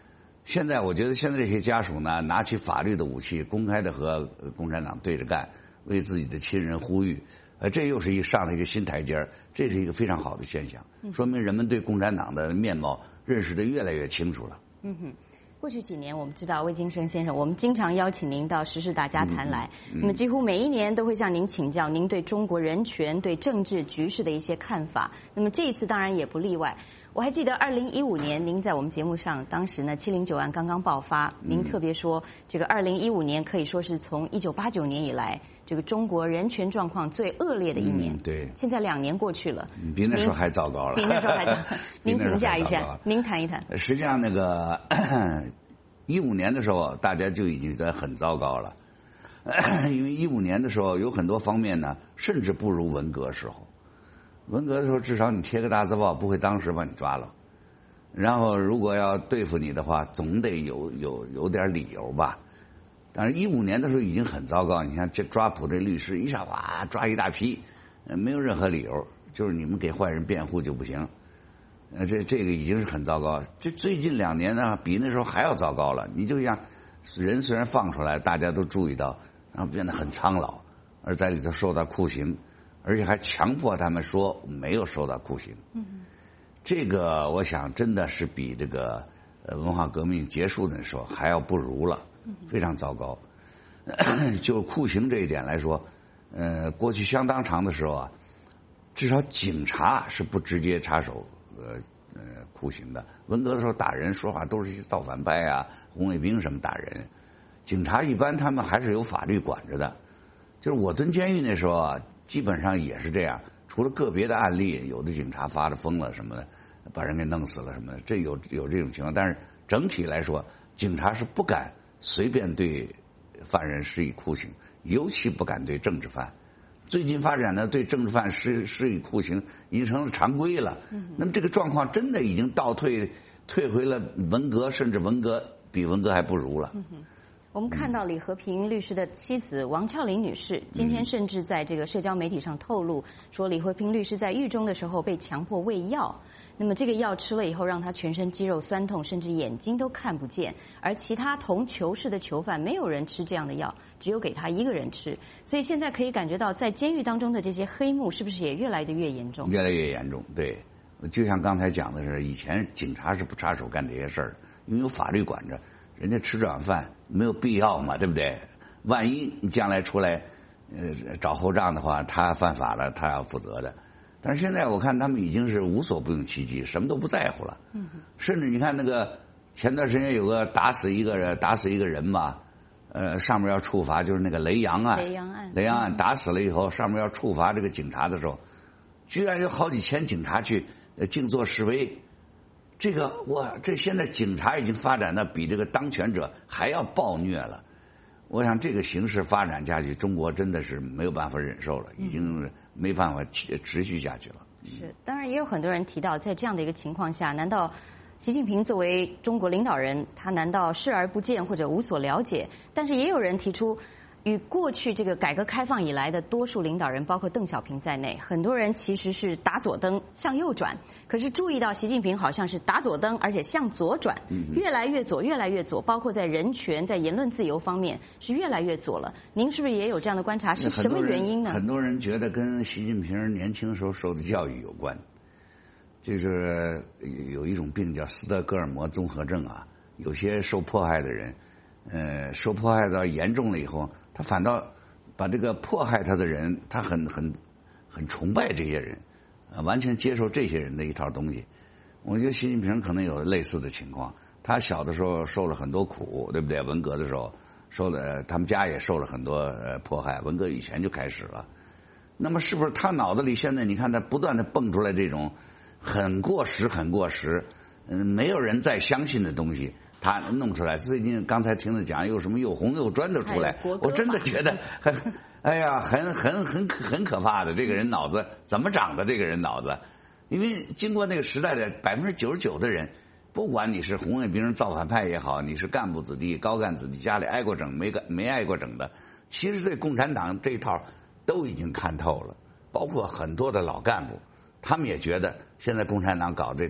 现在我觉得现在这些家属呢，拿起法律的武器，公开的和共产党对着干，为自己的亲人呼吁，呃，这又是一上了一个新台阶，这是一个非常好的现象，说明人们对共产党的面貌认识的越来越清楚了。 嗯哼。过去几年，我们知道魏京生先生，我们经常邀请您到时事大家谈来，嗯嗯、那么几乎每一年都会向您请教您对中国人权、对政治局势的一些看法。那么这一次当然也不例外。我还记得二零一五年，您在我们节目上，当时呢七零九案刚刚爆发，您特别说，这个二零一五年可以说是从一九八九年以来，这个中国人权状况最恶劣的一年。 嗯、对。 现在两年过去了， 比那时候还糟糕了。 比那时候还糟糕。您评价一下，您谈一谈。 实际上，那个一五年的时候，大家就已经觉得很糟糕了，因为一五年的时候有很多方面呢，甚至不如文革时候。文革的时候，至少你贴个大字报，不会当时把你抓了。然后，如果要对付你的话，总得有有有点理由吧。但是，一五年的时候已经很糟糕。你看，这抓捕这律师一下哇抓一大批，没有任何理由，就是你们给坏人辩护就不行。呃，这这个已经是很糟糕。这最近两年呢，比那时候还要糟糕了。你就像人虽然放出来，大家都注意到，然后变得很苍老，而在里头受到酷刑。而且还强迫他们说没有受到酷刑，嗯，这个我想真的是比这个呃文化革命结束的时候还要不如了，非常糟糕。就酷刑这一点来说，呃，过去相当长的时候啊，至少警察是不直接插手呃呃酷刑的。文革的时候打人说话都是一些造反派啊、红卫兵什么打人，警察一般他们还是有法律管着的。就是我蹲监狱那时候啊。基本上也是这样，除了个别的案例，有的警察发了疯了什么的，把人给弄死了什么的，这有有这种情况。但是整体来说，警察是不敢随便对犯人施以酷刑，尤其不敢对政治犯。最近发展呢，对政治犯施施以酷刑已经成了常规了。嗯、那么这个状况真的已经倒退退回了文革，甚至文革比文革还不如了。嗯我们看到李和平律师的妻子王俏玲女士，今天甚至在这个社交媒体上透露说，李和平律师在狱中的时候被强迫喂药，那么这个药吃了以后，让他全身肌肉酸痛，甚至眼睛都看不见。而其他同囚室的囚犯没有人吃这样的药，只有给他一个人吃。所以现在可以感觉到，在监狱当中的这些黑幕是不是也越来的越严重？ 越来越严重，对。就像刚才讲的是，以前警察是不插手干这些事儿，因为有法律管着。人家吃这碗饭没有必要嘛，对不对？万一你将来出来，呃，找后账的话，他犯法了，他要负责的。但是现在我看他们已经是无所不用其极，什么都不在乎了。嗯。甚至你看那个前段时间有个打死一个人，打死一个人嘛，呃，上面要处罚就是那个雷洋案。 雷洋案。 雷洋案打死了以后，上面要处罚这个警察的时候，居然有好几千警察去呃静坐示威。这个哇，这现在警察已经发展的比这个当权者还要暴虐了。我想这个形势发展下去，中国真的是没有办法忍受了，已经没办法持续下去了。 是，当然也有很多人提到，在这样的一个情况下，难道习近平作为中国领导人，他难道视而不见或者无所了解？但是也有人提出，与过去这个改革开放以来的多数领导人，包括邓小平在内，很多人其实是打左灯向右转，可是注意到习近平好像是打左灯，而且向左转，越来越左，越来越左，包括在人权、在言论自由方面是越来越左了。您是不是也有这样的观察？是什么原因呢？ 很多人觉得跟习近平年轻时候受的教育有关，就是有一种病叫斯德哥尔摩综合症啊，有些受迫害的人，呃，受迫害到严重了以后。他反倒把这个迫害他的人，他很很很崇拜这些人，啊，完全接受这些人的一套东西。我觉得习近平可能有类似的情况。他小的时候受了很多苦，对不对？文革的时候受了，他们家也受了很多呃迫害。文革以前就开始了。那么是不是他脑子里现在你看他不断的蹦出来这种很过时、很过时，嗯，没有人再相信的东西？他弄出来，最近刚才听他讲，又什么又红又专的出来，我真的觉得很，哎呀，很很很很可怕的。这个人脑子怎么长的？这个人脑子，因为经过那个时代的百分之九十九的人，不管你是红卫兵、造反派也好，你是干部子弟、高干子弟，家里挨过整没没挨过整的，其实对共产党这一套都已经看透了。包括很多的老干部，他们也觉得现在共产党搞这套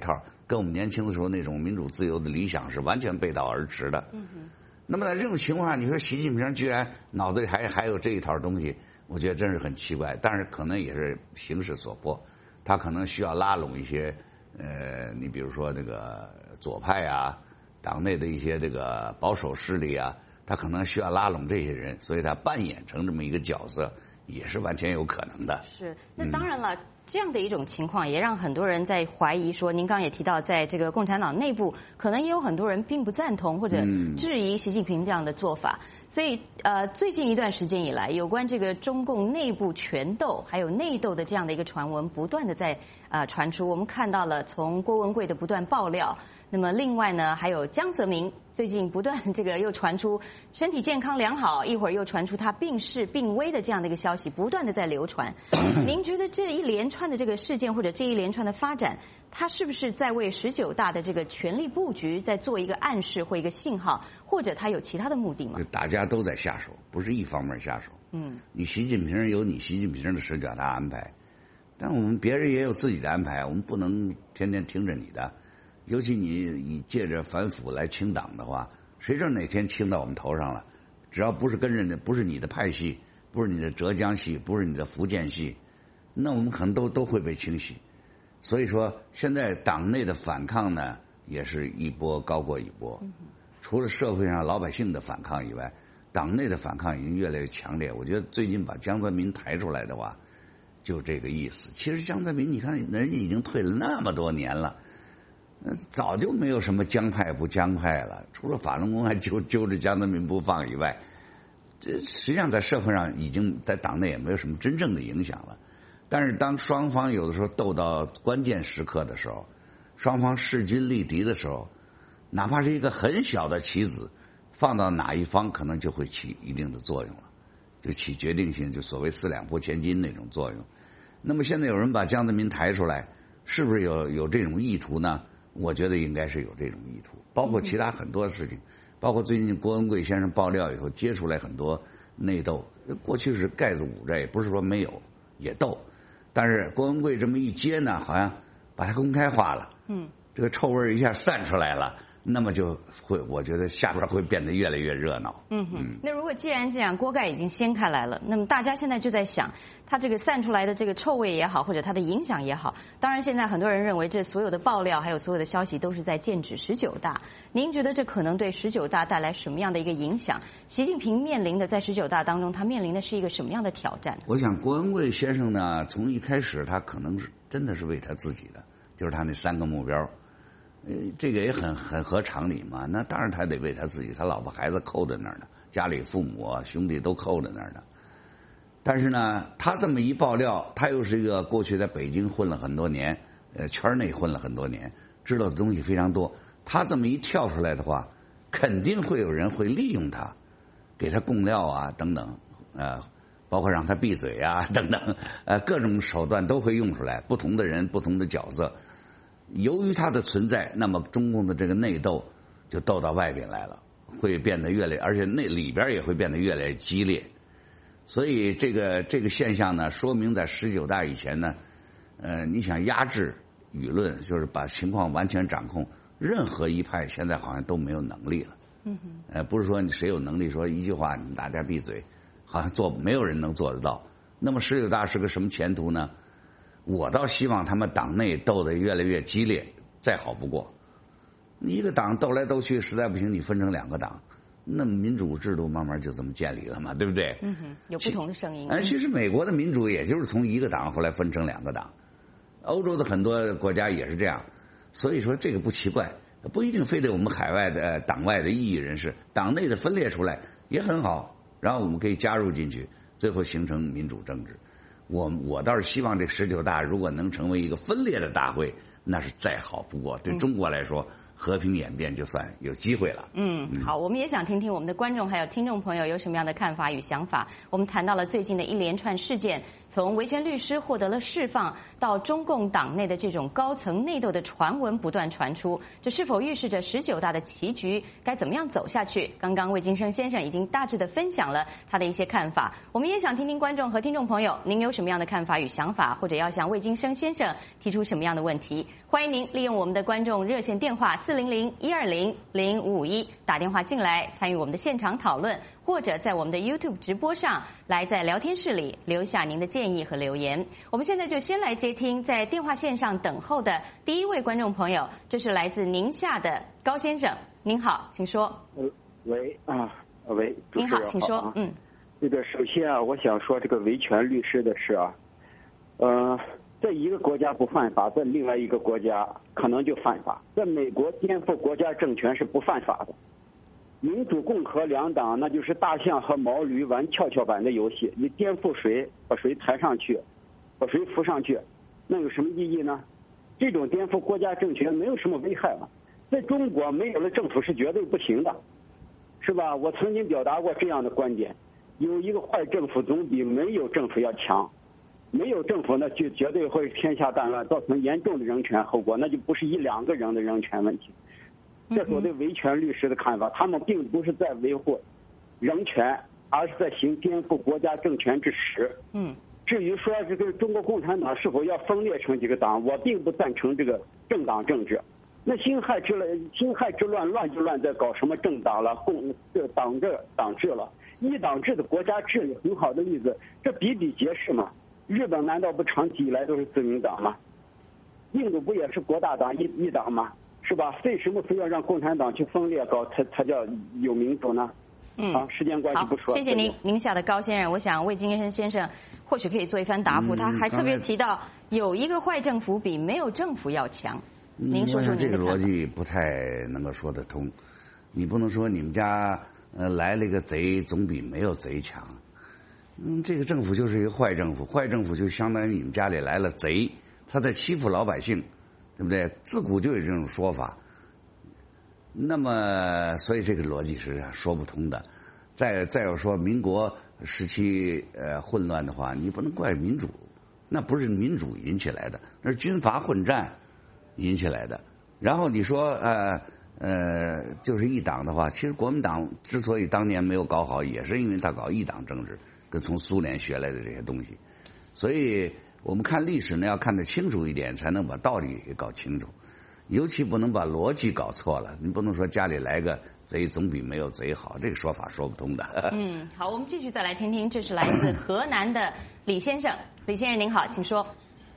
跟我们年轻的时候那种民主自由的理想是完全背道而驰的。 嗯哼。 那么在这种情况下，你说习近平居然脑子里还还有这一套东西，我觉得真是很奇怪。但是可能也是形势所迫，他可能需要拉拢一些呃，你比如说这个左派啊，党内的一些这个保守势力啊，他可能需要拉拢这些人，所以他扮演成这么一个角色，也是完全有可能的。 是，那当然了。嗯，这样的一种情况也让很多人在怀疑说，您刚刚也提到，在这个共产党内部，可能也有很多人并不赞同或者质疑习近平这样的做法。所以，呃，最近一段时间以来，有关这个中共内部权斗还有内斗的这样的一个传闻，不断的在呃传出。我们看到了从郭文贵的不断爆料，那么另外呢，还有江泽民最近不断这个又传出身体健康良好，一会儿又传出他病逝病危的这样的一个消息，不断的在流传。您觉得这一连串的这个事件或者这一连串的发展，它是不是在为十九大的这个权力布局在做一个暗示或一个信号，或者它有其他的目的吗？ 大家都在下手，不是一方面下手。嗯，你习近平有你习近平的十九大安排，但我们别人也有自己的安排，我们不能天天听着你的。尤其你你借着反腐来清党的话，谁知道哪天清到我们头上了？只要不是跟人家，不是你的派系，不是你的浙江系，不是你的福建系，那我们可能都都会被清洗。所以说，现在党内的反抗呢，也是一波高过一波。除了社会上老百姓的反抗以外，党内的反抗已经越来越强烈。我觉得最近把江泽民抬出来的话，就这个意思。其实江泽民，你看人家已经退了那么多年了。那早就没有什么江派不江派了，除了法轮功还揪揪着江泽民不放以外，这实际上在社会上已经在党内也没有什么真正的影响了。但是当双方有的时候斗到关键时刻的时候，双方势均力敌的时候，哪怕是一个很小的棋子，放到哪一方可能就会起一定的作用了，就起决定性，就所谓四两拨千斤那种作用。那么现在有人把江泽民抬出来，是不是有有这种意图呢？我觉得应该是有这种意图，包括其他很多事情，包括最近郭文贵先生爆料以后揭出来很多内斗，过去是盖子捂着，也不是说没有，也斗，但是郭文贵这么一揭呢，好像把它公开化了，嗯，这个臭味一下散出来了，那么就会，我觉得下边会变得越来越热闹。 嗯哼，那如果既然这样，锅盖已经掀开来了，那么大家现在就在想，它这个散出来的这个臭味也好，或者它的影响也好，当然现在很多人认为这所有的爆料还有所有的消息都是在剑指十九大。您觉得这可能对十九大带来什么样的一个影响？习近平面临的在十九大当中，他面临的是一个什么样的挑战？ 我想郭文贵先生呢，从一开始他可能是真的是为他自己的，就是他那三个目标。呃，这个也很很合常理嘛。那当然他得为他自己，他老婆孩子扣在那儿呢，家里父母啊兄弟都扣在那儿呢。但是呢，他这么一爆料，他又是一个过去在北京混了很多年，呃，圈内混了很多年，知道的东西非常多。他这么一跳出来的话，肯定会有人会利用他，给他供料啊等等，呃，包括让他闭嘴啊等等，呃，各种手段都会用出来，不同的人不同的角色。由于它的存在，那么中共的这个内斗就斗到外边来了，会变得越来，而且那里边也会变得越来越激烈。所以这个这个现象呢，说明在十九大以前呢，呃，你想压制舆论，就是把情况完全掌控，任何一派现在好像都没有能力了。嗯哼。呃，不是说你谁有能力说一句话，你们大家闭嘴，好像做没有人能做得到。那么十九大是个什么前途呢？我倒希望他们党内斗得越来越激烈，再好不过。你一个党斗来斗去，实在不行，你分成两个党，那么民主制度慢慢就这么建立了嘛，对不对？ 嗯哼，有不同的声音。 哎，其实美国的民主也就是从一个党后来分成两个党，欧洲的很多国家也是这样，所以说这个不奇怪，不一定非得我们海外的、呃、党外的异议人士，党内的分裂出来也很好，然后我们可以加入进去，最后形成民主政治。我我倒是希望这十九大如果能成为一个分裂的大会，那是再好不过。对中国来说， 和平演变就算有机会了。 嗯，好，我们也想听听我们的观众还有听众朋友有什么样的看法与想法。我们谈到了最近的一连串事件，从维权律师获得了释放，到中共党内的这种高层内斗的传闻不断传出，这是否预示着十九大的棋局该怎么样走下去？刚刚魏金生先生已经大致的分享了他的一些看法，我们也想听听观众和听众朋友您有什么样的看法与想法，或者要向魏金生先生提出什么样的问题。欢迎您利用我们的观众热线电话四零零一二零零五五一打电话进来参与我们的现场讨论，或者在我们的 YouTube 直播上来在聊天室里留下您的建议和留言。我们现在就先来接听在电话线上等候的第一位观众朋友，这是来自宁夏的高先生。您好，请说。 喂啊，喂， 您好，请说。嗯， 这个首先啊，我想说这个维权律师的事啊，呃。在一个国家不犯法，在另外一个国家可能就犯法。在美国颠覆国家政权是不犯法的，民主共和两党那就是大象和毛驴玩跷跷板的游戏，你颠覆谁，把谁抬上去，把谁扶上去，那有什么意义呢？这种颠覆国家政权没有什么危害了。在中国没有了政府是绝对不行的，是吧？我曾经表达过这样的观点，有一个坏政府总比没有政府要强。没有政府呢，就绝对会天下大乱，造成严重的人权后果，那就不是一两个人的人权问题。这是我对维权律师的看法，他们并不是在维护人权，而是在行颠覆国家政权之实。 嗯。 至于说这个中国共产党是否要分裂成几个党，我并不赞成这个政党政治。那辛亥之乱，辛亥之乱乱就乱在搞什么政党了，共这党制党制了，一党制的国家治理很好的例子，这比比皆是嘛。日本难道不长期以来都是自民党吗？印度不也是国大党一一党吗？是吧？为什么非要让共产党去分裂搞才才叫有民主呢？ 嗯， 啊，时间关系不说。 谢谢您，宁夏的高先生，我想魏金生先生或许可以做一番答复。 嗯、 他还特别提到有一个坏政府比没有政府要强。嗯、您说说您的看法。 这个逻辑不太能够说得通。你不能说你们家呃来了一个贼，总比没有贼强。嗯，这个政府就是一个坏政府，坏政府就相当于你们家里来了贼，他在欺负老百姓，对不对？自古就有这种说法。那么，所以这个逻辑是说不通的。再再有说民国时期呃混乱的话，你不能怪民主，那不是民主引起来的，那是军阀混战引起来的。然后你说呃呃就是一党的话，其实国民党之所以当年没有搞好，也是因为他搞一党政治。跟从苏联学来的这些东西，所以我们看历史呢要看得清楚一点，才能把道理给搞清楚，尤其不能把逻辑搞错了。你不能说家里来个贼总比没有贼好，这个说法说不通的。 嗯，好，我们继续再来听听，这是来自河南的李先生。李先生您好，请说。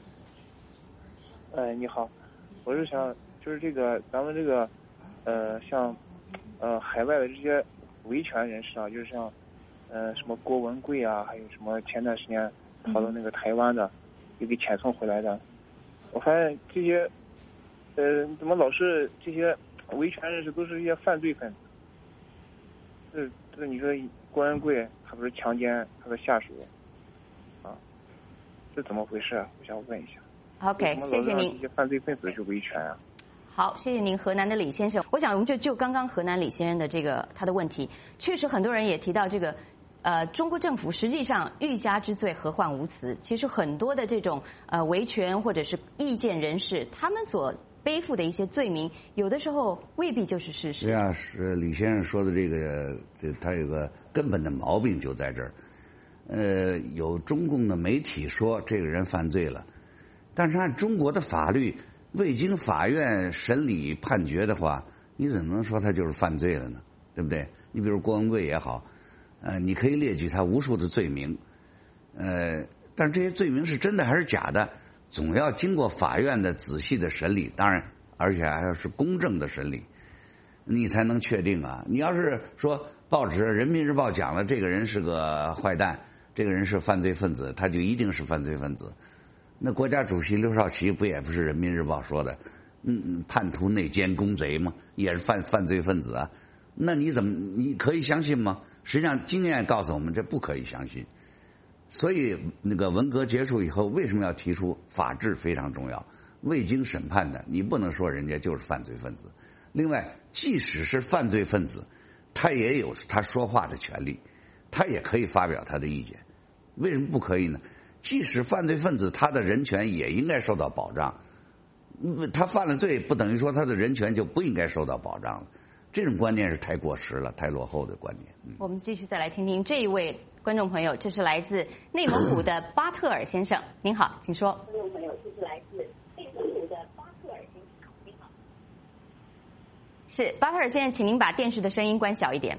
哎，你好，我是想就是这个咱们这个呃像呃海外的这些维权人士啊，就是像。呃，什么郭文贵啊，还有什么前段时间跑到那个台湾的，又给遣送回来的。我发现这些，呃，怎么老是这些维权人士都是一些犯罪分子？这这你说郭文贵他不是强奸他的下属啊？这怎么回事？我想问一下。 OK， 谢谢您。 这些犯罪分子去维权啊？ 好，谢谢您，河南的李先生。我想我们就就刚刚河南李先生的这个他的问题，确实很多人也提到这个。呃，中国政府实际上欲加之罪，何患无辞？其实很多的这种呃维权或者是意见人士，他们所背负的一些罪名，有的时候未必就是事实。 对啊，是李先生说的这个，这他有个根本的毛病就在这儿。呃，有中共的媒体说这个人犯罪了，但是按中国的法律，未经法院审理判决的话，你怎么能说他就是犯罪了呢？对不对？你比如郭文贵也好。呃，你可以列举他无数的罪名，呃，但是这些罪名是真的还是假的，总要经过法院的仔细的审理，当然，而且还要是公正的审理，你才能确定啊。你要是说报纸《人民日报》讲了这个人是个坏蛋，这个人是犯罪分子，他就一定是犯罪分子。那国家主席刘少奇不也不是《人民日报》说的，嗯，叛徒内奸公贼吗？也是犯犯罪分子啊。那你怎么你可以相信吗？实际上经验告诉我们这不可以相信。所以那个文革结束以后，为什么要提出法治非常重要？未经审判的你不能说人家就是犯罪分子， 另外，即使是犯罪分子，他也有他说话的权利，他也可以发表他的意见。为什么不可以呢？即使犯罪分子，他的人权也应该受到保障。他犯了罪，不等于说他的人权就不应该受到保障了。这种观念是太过时了，太落后的观念。嗯、 我们继续再来听听这一位观众朋友，这是来自内蒙古的巴特尔先生。您好，请说。观众朋友，这是来自内蒙古的巴特尔先生。您好。是巴特尔先生，请您把电视的声音关小一点。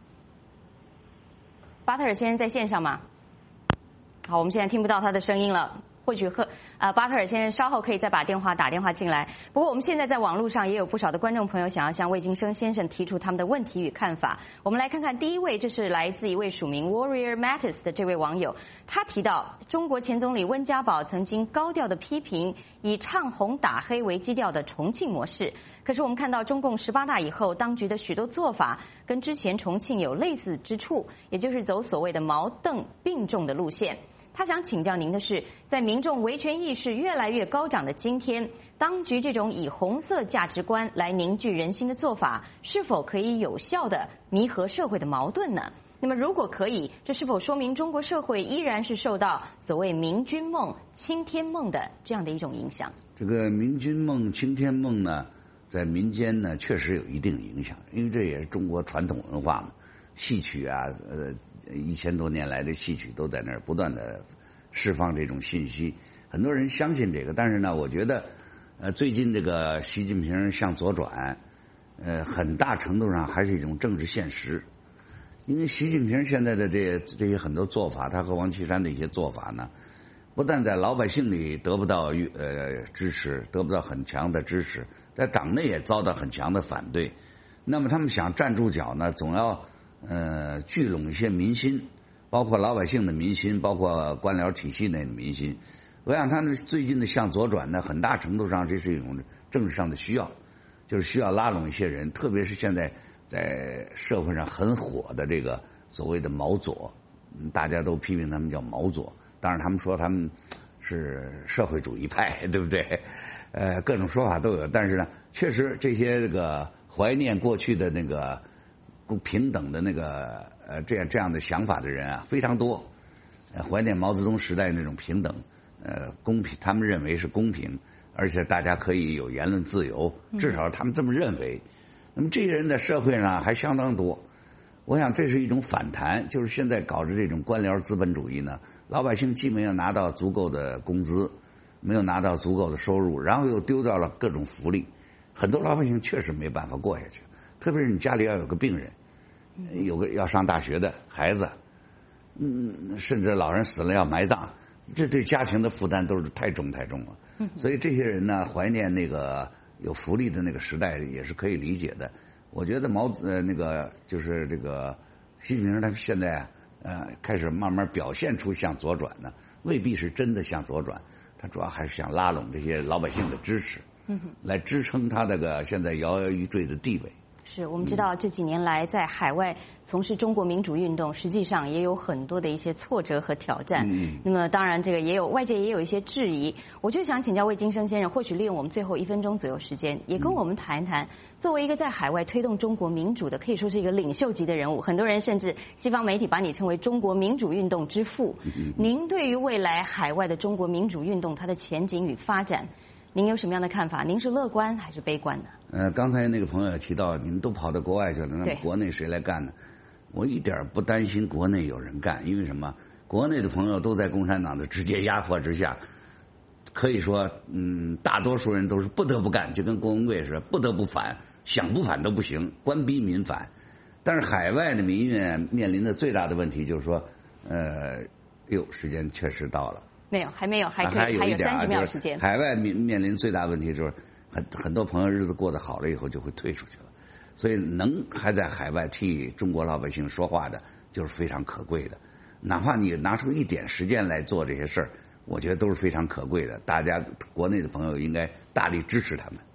巴特尔先生在线上吗？好，我们现在听不到他的声音了。或许和啊、呃、巴特尔先生稍后可以再把电话打电话进来。不过我们现在在网络上也有不少的观众朋友想要向魏京生先生提出他们的问题与看法。我们来看看第一位，这是来自一位署名 Warrior Mattis 的这位网友，他提到中国前总理温家宝曾经高调的批评以唱红打黑为基调的重庆模式。可是我们看到中共十八大以后，当局的许多做法跟之前重庆有类似之处，也就是走所谓的矛盾并重的路线。他想请教您的是，在民众维权意识越来越高涨的今天，当局这种以红色价值观来凝聚人心的做法，是否可以有效地弥合社会的矛盾呢？那么如果可以，这是否说明中国社会依然是受到所谓明君梦、青天梦的这样的一种影响？ 这个明君梦、青天梦呢，在民间呢确实有一定影响，因为这也是中国传统文化嘛。戏曲啊，呃，一千多年来的戏曲都在那儿不断的释放这种信息，很多人相信这个。但是呢，我觉得，呃，最近这个习近平向左转，呃，很大程度上还是一种政治现实。因为习近平现在的这些这些很多做法，他和王岐山的一些做法呢，不但在老百姓里得不到呃支持，得不到很强的支持，在党内也遭到很强的反对。那么他们想站住脚呢，总要呃，聚拢一些民心，包括老百姓的民心，包括官僚体系内的民心。我想他们最近的向左转呢，很大程度上这是一种政治上的需要，就是需要拉拢一些人，特别是现在在社会上很火的这个所谓的毛左，大家都批评他们叫毛左，当然他们说他们是社会主义派，对不对？呃，各种说法都有，但是呢，确实这些这个怀念过去的那个不平等的那个呃这样这样的想法的人啊非常多，呃怀念毛泽东时代那种平等，呃公平，他们认为是公平，而且大家可以有言论自由，至少他们这么认为。嗯、那么这些人在社会上还相当多，我想这是一种反弹，就是现在搞着这种官僚资本主义呢，老百姓既没有拿到足够的工资，没有拿到足够的收入，然后又丢掉了各种福利，很多老百姓确实没办法过下去。特别是你家里要有个病人，有个要上大学的孩子，嗯，甚至老人死了要埋葬，这对家庭的负担都是太重太重了。所以这些人呢，怀念那个有福利的那个时代也是可以理解的。我觉得毛呃那个就是这个习近平他现在呃开始慢慢表现出向左转呢，未必是真的向左转，他主要还是想拉拢这些老百姓的支持，来支撑他这个现在摇摇欲坠的地位。 是我们知道这几年来在海外从事中国民主运动，实际上也有很多的一些挫折和挑战。嗯、那么当然，这个也有外界也有一些质疑。我就想请教魏京生先生，或许利用我们最后一分钟左右时间，也跟我们谈一谈，作为一个在海外推动中国民主的，可以说是一个领袖级的人物，很多人甚至西方媒体把你称为中国民主运动之父。嗯、您对于未来海外的中国民主运动它的前景与发展，您有什么样的看法？您是乐观还是悲观呢？ 呃，刚才那个朋友提到，你们都跑到国外去了，那么国内谁来干呢？我一点不担心国内有人干，因为什么？国内的朋友都在共产党的直接压迫之下，可以说，嗯，大多数人都是不得不干，就跟郭文贵似的，不得不反，想不反都不行，官逼民反。但是海外的民运面临的最大的问题就是说，呃，哟，时间确实到了。 没有，还没有，还可以， 还有还有三十秒时间。 海外面面临最大的问题就是很很多朋友日子过得好了以后就会退出去了，所以能还在海外替中国老百姓说话的，就是非常可贵的。哪怕你拿出一点时间来做这些事儿，我觉得都是非常可贵的。大家国内的朋友应该大力支持他们。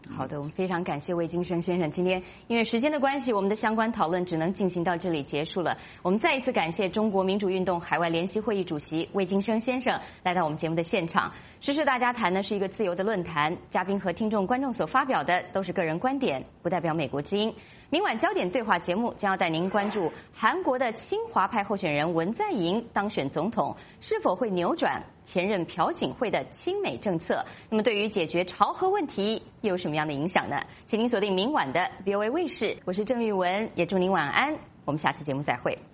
好的，我们非常感谢魏金生先生。今天因为时间的关系，我们的相关讨论只能进行到这里结束了。我们再一次感谢中国民主运动海外联席会议主席魏金生先生来到我们节目的现场。时事大家谈呢是一个自由的论坛，嘉宾和听众观众所发表的都是个人观点，不代表美国之音。明晚焦点对话节目将要带您关注韩国的亲华派候选人文在寅当选总统，是否会扭转前任朴槿惠的亲美政策？那么对于解决朝核问题又有什么样的影响呢？请您锁定明晚的 V O A 卫视，我是郑玉文，也祝您晚安，我们下次节目再会。